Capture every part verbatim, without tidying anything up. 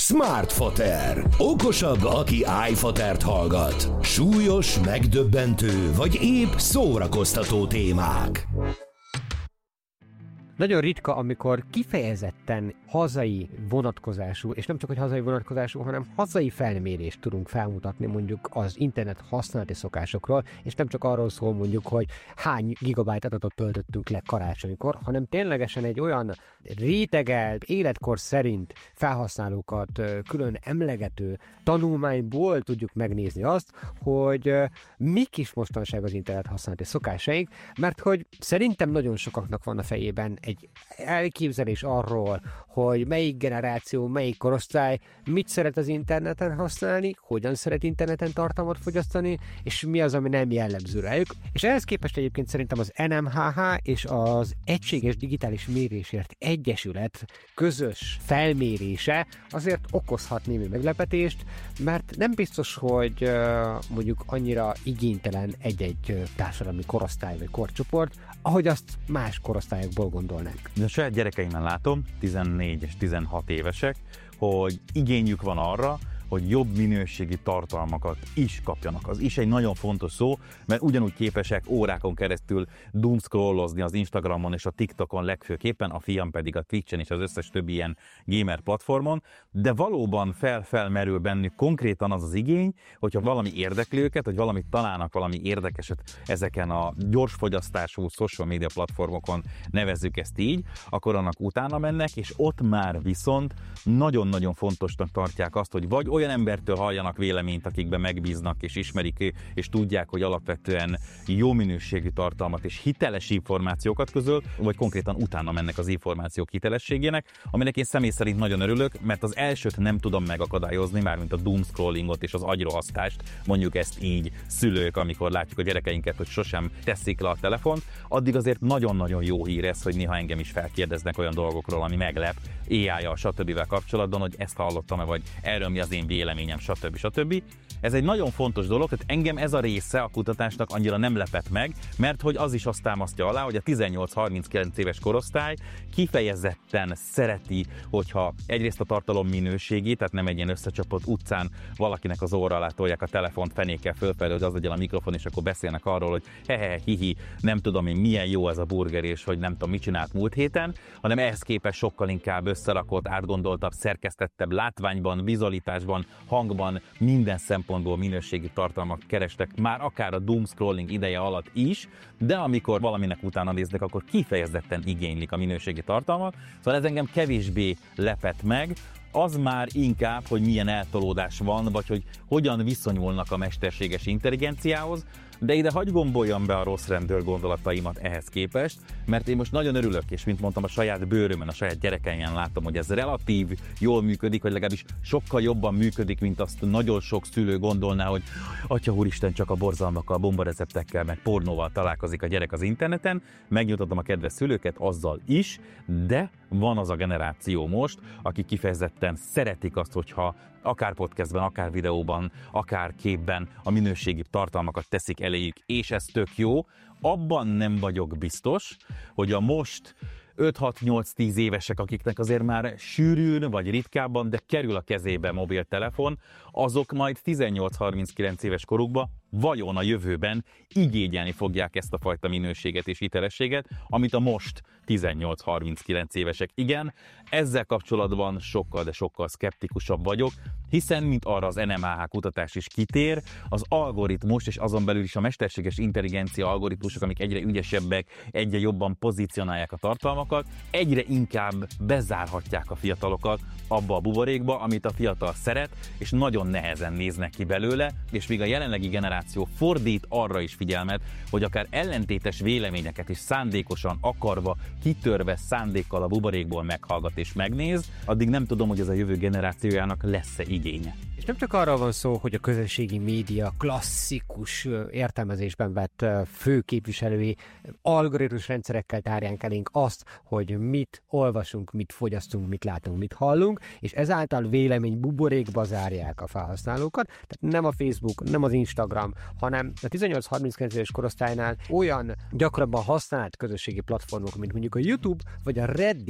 Smartfoter. Okosabb, aki iFotert hallgat. Súlyos, megdöbbentő, vagy épp szórakoztató témák. Nagyon ritka, amikor kifejezetten hazai vonatkozású, és nem csak hogy hazai vonatkozású, hanem hazai felmérést tudunk felmutatni mondjuk az internet használati szokásokról, és nem csak arról szól mondjuk, hogy hány gigabyte adatot töltöttünk le karácsonykor, hanem ténylegesen egy olyan rétegelt, életkor szerint felhasználókat külön emlegető tanulmányból tudjuk megnézni azt, hogy mik is mostanság az internet használati szokásaink, mert hogy szerintem nagyon sokaknak van a fejében egy elképzelés arról, hogy melyik generáció, melyik korosztály mit szeret az interneten használni, hogyan szeret interneten tartalmat fogyasztani, és mi az, ami nem jellemző rájuk. És ehhez képest egyébként szerintem az en em há há és az Egységes Digitális Mérésért Egyesület közös felmérése azért okozhat némi meglepetést, mert nem biztos, hogy mondjuk annyira igénytelen egy-egy társadalmi korosztály vagy korcsoport, ahogy azt más korosztályokból gondolnánk. De a saját gyerekeimmel látom, tizennégy és tizenhat évesek, hogy igényük van arra, hogy jobb minőségi tartalmakat is kapjanak. Az is egy nagyon fontos szó, mert ugyanúgy képesek órákon keresztül doomscrollozni az Instagramon és a TikTokon legfőképpen, a fiam pedig a Twitchen és az összes többi ilyen gamer platformon, de valóban fel-felmerül bennük konkrétan az az igény, hogyha valami érdekli őket, hogy valamit találnak, valami érdekeset ezeken a gyorsfogyasztású social media platformokon, nevezzük ezt így, akkor annak utána mennek, és ott már viszont nagyon-nagyon fontosnak tartják azt, hogy vagy olyan embertől halljanak véleményt, akikben megbíznak és ismerik, és tudják, hogy alapvetően jó minőségű tartalmat és hiteles információkat közöl, vagy konkrétan utána mennek az információk hitelességének, aminek én személy szerint nagyon örülök, mert az elsőt nem tudom megakadályozni, mármint a doomscrollingot és az agyrohasztást, mondjuk ezt így szülők, amikor látjuk a gyerekeinket, hogy sosem teszik le a telefont, addig azért nagyon-nagyon jó hír ez, hogy néha engem is felkérdeznek olyan dolgokról, ami meglep, á í-jal, stb. Kapcsolatban, hogy ezt hallottam-e, vagy erről mi az én véleményem, stb. stb. Ez egy nagyon fontos dolog, tehát engem ez a része a kutatásnak annyira nem lepett meg, mert hogy az is azt támasztja alá, hogy a tizennyolc-harminckilenc éves korosztály kifejezetten szereti, hogyha egyrészt a tartalom minőségét, tehát nem egy ilyen összecsapott utcán valakinek az óra alá tolják a telefont fenékkel fölfelé, hogy az legyen a mikrofon, és akkor beszélnek arról, hogy hehe, hihi, nem tudom én milyen jó ez a burger, és hogy nem tudom mit csinált múlt héten, hanem ehhez képest sokkal inkább összerakott, átgondoltabb, szerkesztettebb látványban, vizualitásban, hangban, minden szempontból minőségi tartalmat kerestek, már akár a doomscrolling ideje alatt is, de amikor valaminek utána néznek, akkor kifejezetten igénylik a minőségi tartalmat, szóval ez engem kevésbé lepett meg, az már inkább, hogy milyen eltolódás van, vagy hogy hogyan viszonyulnak a mesterséges intelligenciához, de ide hagy gomboljam be a rossz rendőr gondolataimat ehhez képest, mert én most nagyon örülök, és mint mondtam, a saját bőrömön, a saját gyerekeimben látom, hogy ez relatív jól működik, vagy legalábbis sokkal jobban működik, mint azt nagyon sok szülő gondolná, hogy atya úristen, csak a borzalmakkal, bombareceptekkel, meg pornóval találkozik a gyerek az interneten. Megnyugtatom a kedves szülőket azzal is, de van az a generáció most, akik kifejezetten szeretik azt, hogyha akár podcastben, akár videóban, akár képben a minőségi tartalmakat teszik eléjük, és ez tök jó. Abban nem vagyok biztos, hogy a most öt-hat-nyolc-tíz évesek, akiknek azért már sűrűn vagy ritkábban, de kerül a kezébe mobiltelefon, azok majd tizennyolc-harminckilenc éves korukban vajon a jövőben igényelni fogják ezt a fajta minőséget és hitelességet, amit a most tizennyolc-harminckilenc évesek. Igen, ezzel kapcsolatban sokkal, de sokkal szkeptikusabb vagyok, hiszen, mint arra az en em há há kutatás is kitér, az algoritmus és azon belül is a mesterséges intelligencia algoritmusok, amik egyre ügyesebbek, egyre jobban pozícionálják a tartalmakat, egyre inkább bezárhatják a fiatalokat abba a buborékba, amit a fiatal szeret, és nagyon nehezen néznek ki belőle, és míg a jelenlegi generáció fordít arra is figyelmet, hogy akár ellentétes véleményeket is szándékosan, akarva, kitörve szándékkal a buborékból meghallgat és megnéz, addig nem tudom, hogy ez a jövő generációjának lesz-e igénye. És nem csak arról van szó, hogy a közösségi média klasszikus értelmezésben vett fő képviselői algoritmus rendszerekkel tárják elénk azt, hogy mit olvasunk, mit fogyasztunk, mit látunk, mit hallunk, és ezáltal vélemény buborékba zárják a felhasználókat. Tehát nem a Facebook, nem az Instagram, hanem a tizennyolc-harminckilenc éves korosztálynál olyan gyakrabban használt közösségi platformok, mint mondjuk a YouTube vagy a Reddit,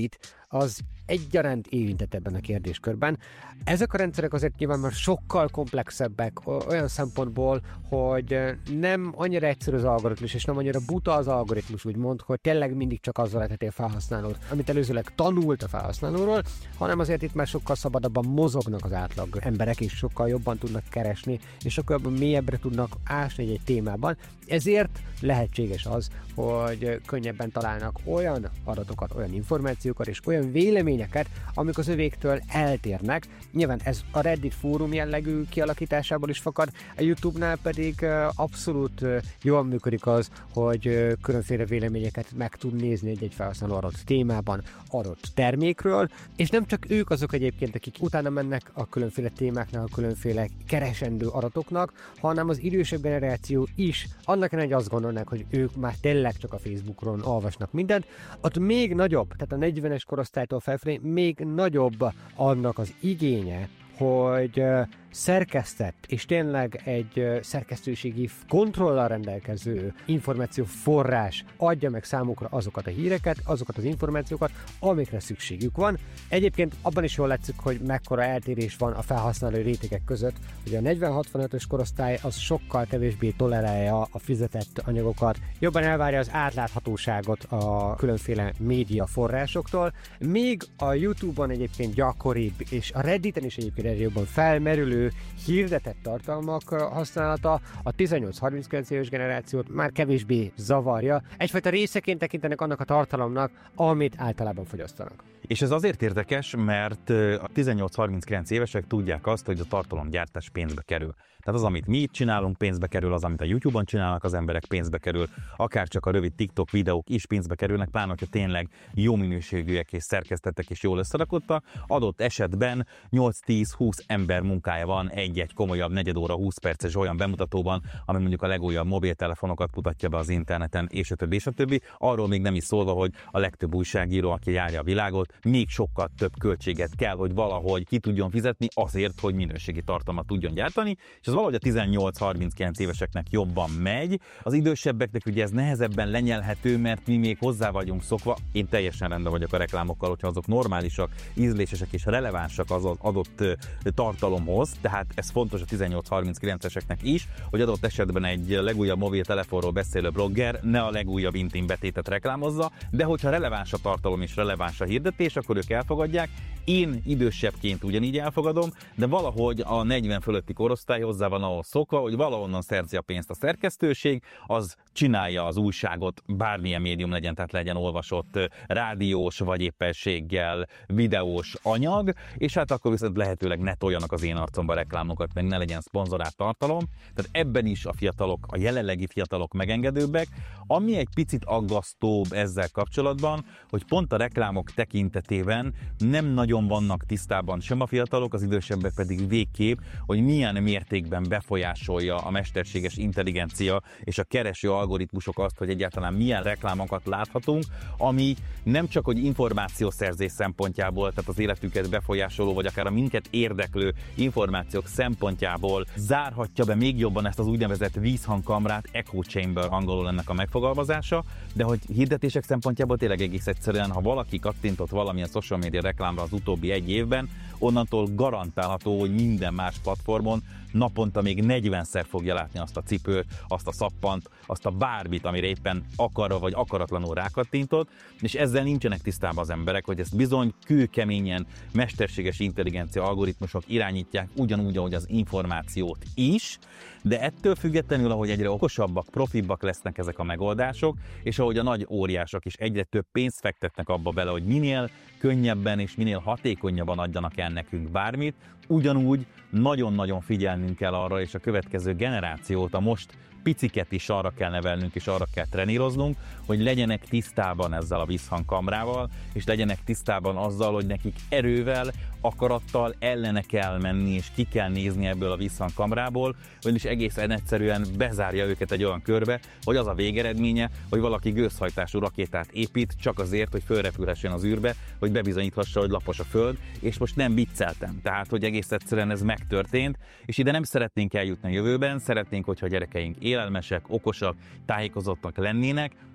az egyaránt érintett ebben a kérdéskörben. Ezek a rendszerek azért nyilván már sokkal komplexebbek olyan szempontból, hogy nem annyira egyszerű az algoritmus, és nem annyira buta az algoritmus, úgymond, hogy tényleg mindig csak azzal leheti a felhasználót, amit előzőleg tanult a felhasználóról, hanem azért itt már sokkal szabadabban mozognak az átlag emberek, és sokkal jobban tudnak keresni, és sokkal jobban mélyebbre tudnak ásni egy témában. Ezért lehetséges az, hogy könnyebben találnak olyan adatokat, olyan információkat és olyan véleményeket, amik az övéktől eltérnek. Nyilván ez a Reddit fórum jellegű kialakításából is fakad, a YouTube-nál pedig abszolút jól működik az, hogy különféle véleményeket meg tud nézni egy-egy felhasználó adott témában, adott termékről, és nem csak ők azok egyébként, akik utána mennek a különféle témáknak, a különféle keresendő adatoknak, hanem az idősebb generáció is, annak ellenére, hogy azt gondolnak, hogy ők már tényleg csak a Facebookon olvasnak mindent, ott még nagyobb, tehát a negyvenes korosztálytól felfelé még nagyobb annak az igénye, hogy szerkesztett, és tényleg egy szerkesztőségi kontrollal rendelkező információforrás adja meg számukra azokat a híreket, azokat az információkat, amikre szükségük van. Egyébként abban is jól látszik, hogy mekkora eltérés van a felhasználói rétegek között, hogy a negyven-hatvanötös korosztály az sokkal kevésbé tolerálja a fizetett anyagokat, jobban elvárja az átláthatóságot a különféle média forrásoktól, még a YouTube-on egyébként gyakoribb, és a Redditen is egyébként egyre jobban felmerülő hirdetett tartalmak használata a tizennyolc-harminckilenc éves generációt már kevésbé zavarja. Egyfajta részeként tekintenek annak a tartalomnak, amit általában fogyasztanak. És ez azért érdekes, mert a tizennyolc-harminckilenc évesek tudják azt, hogy a tartalomgyártás pénzbe kerül. Tehát az, amit mi itt csinálunk, pénzbe kerül, az, amit a YouTube-on csinálnak az emberek, pénzbe kerül, akár csak a rövid TikTok videók is pénzbe kerülnek, pláne, hogyha tényleg jó minőségűek és szerkesztettek és jól összerakottak. Adott esetben nyolc-tíz-húsz ember munkája van egy-egy komolyabb negyed óra, húsz perces olyan bemutatóban, ami mondjuk a legújabb mobiltelefonokat mutatja be az interneten, és a többi, és a többi. Arról még nem is szólva, hogy a legtöbb újságíró, aki járja a világot, még sokkal több költséget kell, hogy valahogy ki tudjon fizetni azért, hogy minőségi tartalmat tudjon gyártani, és az valahogy a tizennyolc-harminckilenc éveseknek jobban megy. Az idősebbeknek ugye ez nehezebben lenyelhető, mert mi még hozzá vagyunk szokva. Én teljesen rendben vagyok a reklámokkal, hogyha azok normálisak, ízlésesek és relevánsak az adott tartalomhoz, tehát ez fontos a tizennyolc-harminckilenceseknek is, hogy adott esetben egy legújabb mobiltelefonról beszélő blogger ne a legújabb intim betétet reklámozza, de hogyha releváns a tartalom és releváns a hirdetés, akkor ők elfogadják. Én idősebbként ugyanígy elfogadom, de valahogy a negyven fölötti korosztály hozzá van ahhoz szokva, hogy valahonnan szerzi a pénzt a szerkesztőség, az csinálja az újságot, bármilyen médium legyen, tehát legyen olvasott rádiós vagy éppenséggel videós anyag, és hát akkor viszont lehetőleg ne toljanak az én arcomba reklámokat, meg ne legyen szponzorált tartalom. Tehát ebben is a fiatalok, a jelenlegi fiatalok megengedőbbek. Ami egy picit aggasztóbb ezzel kapcsolatban, hogy pont a reklámok tekintetében nem nagyon vannak tisztában sem a fiatalok, az idősebbek pedig végképp, hogy milyen mértékben befolyásolja a mesterséges intelligencia és a kereső algoritmusok azt, hogy egyáltalán milyen reklámokat láthatunk, ami nem csak hogy információszerzés szempontjából, tehát az életüket befolyásoló, vagy akár a minket érdeklő információk szempontjából zárhatja be még jobban ezt az úgynevezett vízhangkamrát, echo chamber angolul ennek a megfogalmazása, de hogy hirdetések szempontjából tényleg egész egyszerűen, ha valaki kattintott valamilyen social media reklámra az utóbbi egy évben, onnantól garantálható, hogy minden más platformon naponta még negyvenszer fogja látni azt a cipőt, azt a szappant, azt a bármit, amire éppen akarva vagy akaratlanul rákattintott, és ezzel nincsenek tisztában az emberek, hogy ezt bizony kőkeményen mesterséges intelligencia algoritmusok irányítják ugyanúgy, ahogy az információt is, de ettől függetlenül, ahogy egyre okosabbak, profibbak lesznek ezek a megoldások, és ahogy a nagy óriások is egyre több pénzt fektetnek abba bele, hogy minél könnyebben és minél hatékonyabban adjanak el nekünk bármit, ugyanúgy nagyon-nagyon figyelnünk kell arra, és a következő generációt, a most piciket is arra kell nevelnünk, és arra kell treníroznunk, hogy legyenek tisztában ezzel a vízhangkamrával, és legyenek tisztában azzal, hogy nekik erővel, akarattal ellene kell menni, és ki kell nézni ebből a vízhangkamrából, vagyis egészen egyszerűen bezárja őket egy olyan körbe, hogy az a végeredménye, hogy valaki gőzhajtású rakétát épít, csak azért, hogy fölrepülhessen az űrbe, hogy bebizonyíthassa, hogy lapos a föld, és most nem vicceltem. Tehát, hogy egész egyszerűen ez megtörtént, és ide nem szeretnénk eljutni a jövőben, szeretnénk, hogyha a gyerekeink élelmesek, okosak, tájékozottak lennének,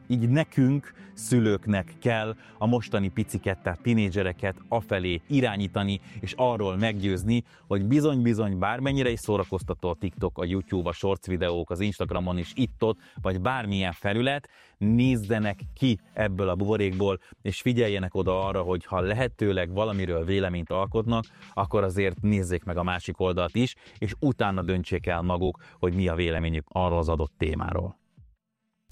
Így nekünk, szülőknek kell a mostani piciket, tehát tinédzsereket afelé irányítani, és arról meggyőzni, hogy bizony-bizony bármennyire is szórakoztató a TikTok, a YouTube, a Shorts videók, az Instagramon is itt-ott, vagy bármilyen felület, nézzenek ki ebből a buborékból, és figyeljenek oda arra, hogy ha lehetőleg valamiről véleményt alkotnak, akkor azért nézzék meg a másik oldalt is, és utána döntsék el maguk, hogy mi a véleményük arról az adott témáról.